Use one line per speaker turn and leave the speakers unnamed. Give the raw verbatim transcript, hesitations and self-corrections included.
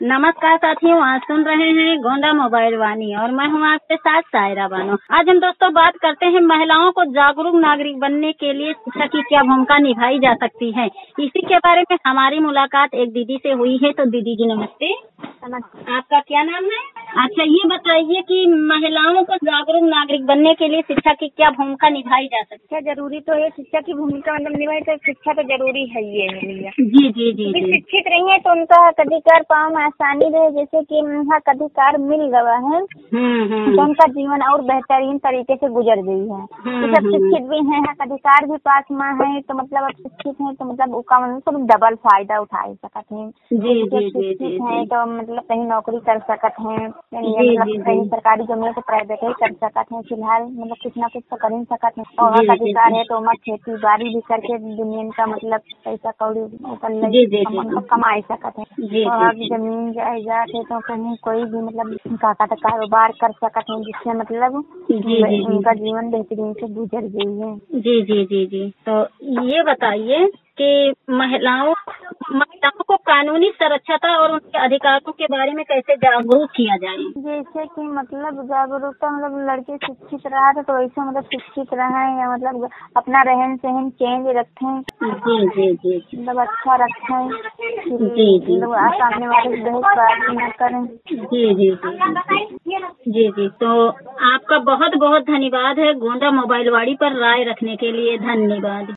नमस्कार साथियों, आज सुन रहे हैं गोंडा मोबाइल वाणी और मैं हूँ आपके साथ सायरा बानो। आज हम दोस्तों बात करते हैं महिलाओं को जागरूक नागरिक बनने के लिए शिक्षा की क्या भूमिका निभाई जा सकती है। इसी के बारे में हमारी मुलाकात एक दीदी से हुई है। तो दीदी जी नमस्ते।
नमस्ते।
आपका क्या नाम है? अच्छा, ये बताइए कि महिलाओं को जागरूक नागरिक बनने के लिए शिक्षा की क्या भूमिका निभाई जा सकती
है? जरूरी तो है शिक्षा की भूमिका, मतलब निभाई तो शिक्षा तो जरूरी है ये है भैया।
जी जी जी जी।
शिक्षित रही है तो उनका अधिकार पाओ में आसानी रहे, जैसे कि उनका अधिकार मिल गया है तो उनका जीवन और बेहतरीन तरीके से गुजर गई है। जब शिक्षित भी है, अधिकार भी पास में है तो मतलब अब शिक्षित है तो मतलब उसका मतलब डबल फायदा उठा सकते हैं। शिक्षित है तो मतलब कहीं नौकरी कर सकते हैं, मतलब कहीं सरकारी जमीन को प्राइवेट ही कर सकते हैं। फिलहाल मतलब कुछ ना कुछ तो कर ही सकते हैं और अधिकार है तो उमर खेती बाड़ी भी करके दुनिया का मतलब पैसा कौड़ी कमा सकते हैं। और अब जमीन जायदाद है तो कहीं कोई भी मतलब काका का कारोबार कर सकते हैं, जिससे मतलब उनका जीवन बेहतरीन से गुजर गई है।
जी जी जी जी। तो ये बताइए कि महिलाओं महिलाओं को कानूनी सुरक्षा और उनके अधिकारों के बारे में कैसे जागरूक किया जाए?
जैसे कि मतलब जागरूकता मतलब लड़के शिक्षित रहा था तो वैसे मतलब शिक्षित रहे या मतलब अपना रहन सहन चेंज रखें।
जी जी जी।
मतलब अच्छा रखें।
जी जी।
मतलब सामने वाले से बहुत बात न करें।
जी जी जी जी जी। तो आपका बहुत बहुत धन्यवाद है गोंडा मोबाइल वाणी पर राय रखने के लिए। धन्यवाद।